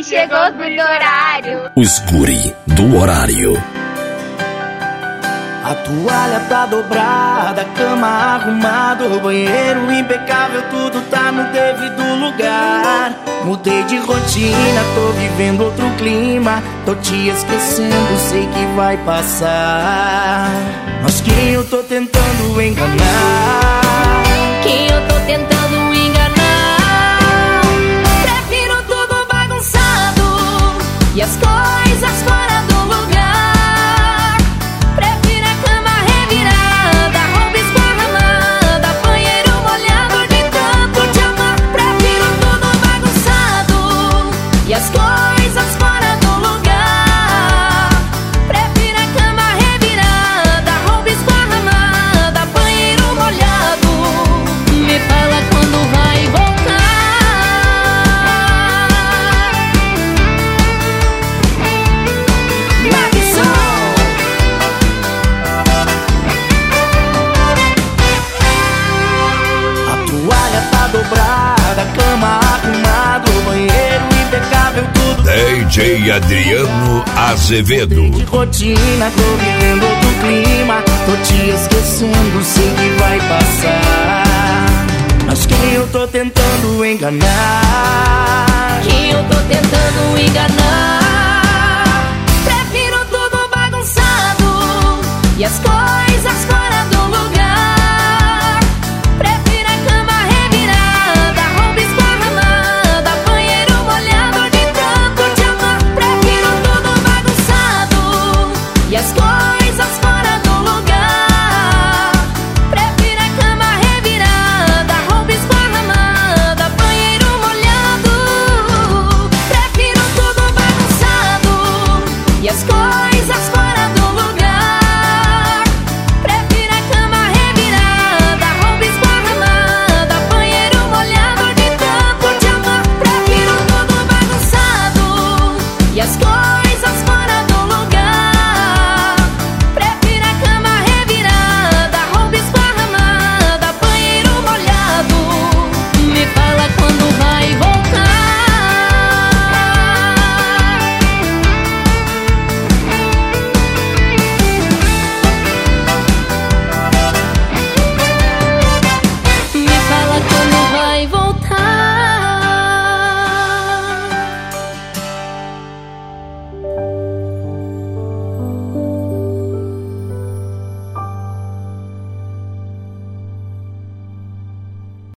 guri chegou do horário. Os guri do horário. A toalha tá dobrada, a cama arrumada, o banheiro impecável, tudo tá no devido lugar. Mudei de rotina, tô vivendo outro clima, tô te esquecendo, sei que vai passar. Mas quem eu tô tentando enganar? Quem eu tô tentando enganar? Prefiro tudo bagunçado e as coisas fora do lugar. Prefiro a cama revirada, roupa esparramada, banheiro molhado de tanto te amar. Prefiro tudo bagunçado e as coisas fora do lugar. Prefiro a cama revirada, roupa esparramada, banheiro molhado. Me fala quando vai voltar. Marisol. A toalha tá dobrada, a cama arrumada, o banheiro impecável, tudo DJ Adriano Azevedo. de rotina, tô vivendo outro clima, tô te esquecendo, sei que vai passar. Mas quem eu tô tentando enganar?